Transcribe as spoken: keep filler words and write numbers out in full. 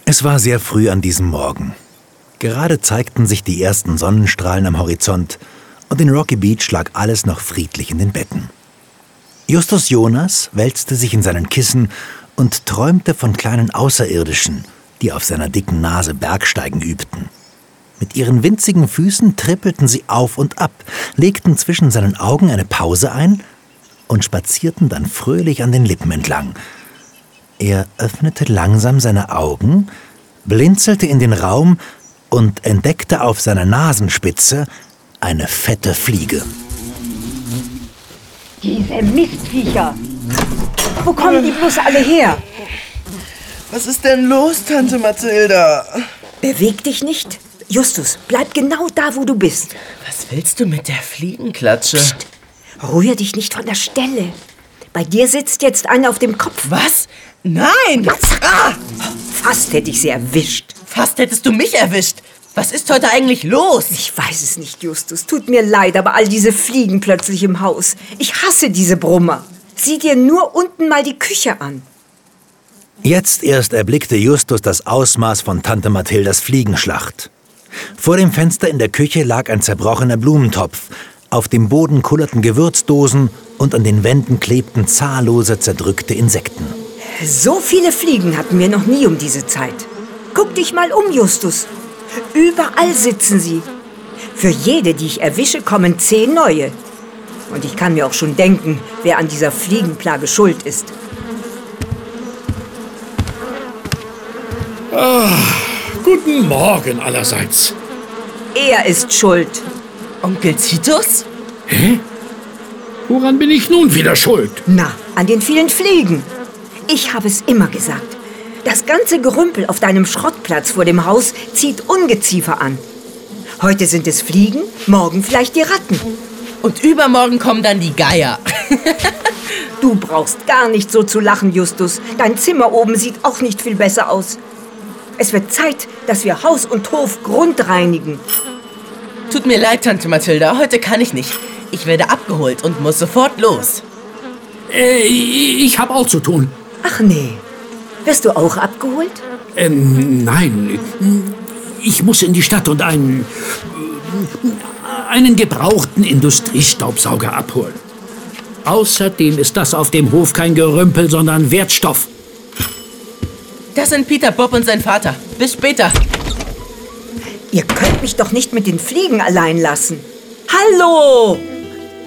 Es war sehr früh an diesem Morgen. Gerade zeigten sich die ersten Sonnenstrahlen am Horizont und in Rocky Beach lag alles noch friedlich in den Betten. Justus Jonas wälzte sich in seinen Kissen und träumte von kleinen Außerirdischen, die auf seiner dicken Nase Bergsteigen übten. Mit ihren winzigen Füßen trippelten sie auf und ab, legten zwischen seinen Augen eine Pause ein und spazierten dann fröhlich an den Lippen entlang. Er öffnete langsam seine Augen, blinzelte in den Raum und entdeckte auf seiner Nasenspitze eine fette Fliege. Diese Mistviecher! Wo kommen die bloß alle her? Was ist denn los, Tante Mathilda? Beweg dich nicht. Justus, bleib genau da, wo du bist. Was willst du mit der Fliegenklatsche? Psst, rühr dich nicht von der Stelle. Bei dir sitzt jetzt einer auf dem Kopf. Was? Nein! Ah! Fast hätte ich sie erwischt. Fast hättest du mich erwischt. Was ist heute eigentlich los? Ich weiß es nicht, Justus. Tut mir leid, aber all diese Fliegen plötzlich im Haus. Ich hasse diese Brummer. Sieh dir nur unten mal die Küche an. Jetzt erst erblickte Justus das Ausmaß von Tante Mathildas Fliegenschlacht. Vor dem Fenster in der Küche lag ein zerbrochener Blumentopf. Auf dem Boden kullerten Gewürzdosen und an den Wänden klebten zahllose, zerdrückte Insekten. So viele Fliegen hatten wir noch nie um diese Zeit. Guck dich mal um, Justus. Überall sitzen sie. Für jede, die ich erwische, kommen zehn neue. Und ich kann mir auch schon denken, wer an dieser Fliegenplage schuld ist. Ah, guten Morgen allerseits. Er ist schuld. Onkel Titus? Hä? Woran bin ich nun wieder schuld? Na, an den vielen Fliegen. Ich habe es immer gesagt. Das ganze Gerümpel auf deinem Schrottplatz vor dem Haus zieht Ungeziefer an. Heute sind es Fliegen, morgen vielleicht die Ratten. Und übermorgen kommen dann die Geier. Du brauchst gar nicht so zu lachen, Justus. Dein Zimmer oben sieht auch nicht viel besser aus. Es wird Zeit, dass wir Haus und Hof grundreinigen. Tut mir leid, Tante Mathilda, heute kann ich nicht. Ich werde abgeholt und muss sofort los. Äh, ich habe auch zu tun. Ach nee. Wirst du auch abgeholt? Ähm, nein. Ich muss in die Stadt und einen, einen gebrauchten Industriestaubsauger abholen. Außerdem ist das auf dem Hof kein Gerümpel, sondern Wertstoff. Das sind Peter, Bob und sein Vater. Bis später. Ihr könnt mich doch nicht mit den Fliegen allein lassen. Hallo!